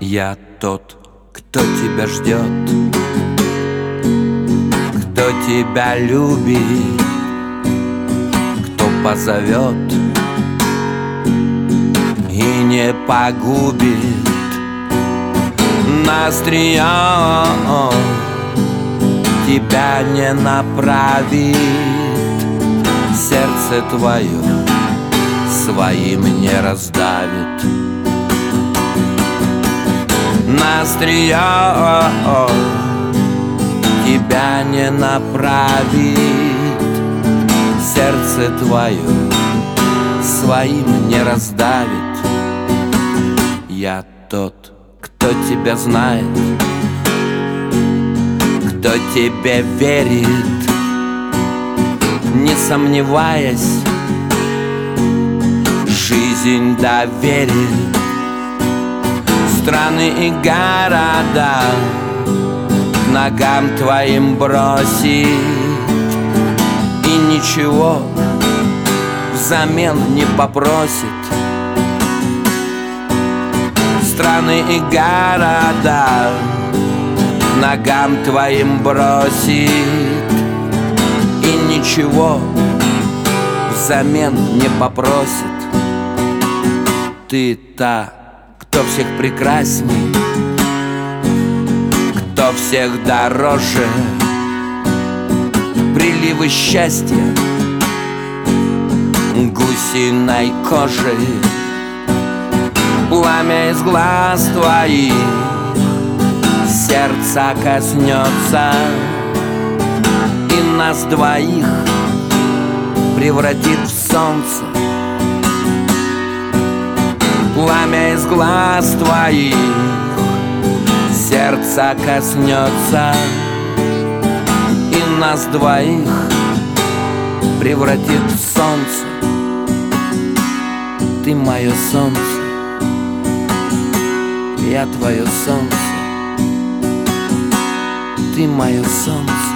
Я тот, кто тебя ждет, кто тебя любит, кто позовет и не погубит. На острие тебя не направит, сердце твое своим не раздавит. На острие тебя не направит, сердце твое своим не раздавит. Я тот, кто тебя знает, кто тебе верит, не сомневаясь, жизнь доверит. Страны и города к ногам твоим бросить, и ничего взамен не попросит. Страны и города к ногам твоим бросит, и ничего взамен не попросит. Ты та, кто всех прекрасней, кто всех дороже, приливы счастья гусиной кожи. Пламя из глаз твоих сердца коснется, и нас двоих превратит в солнце. Пламя из глаз твоих сердца коснется, и нас двоих превратит в солнце. Ты мое солнце, я твое солнце. Ты мое солнце.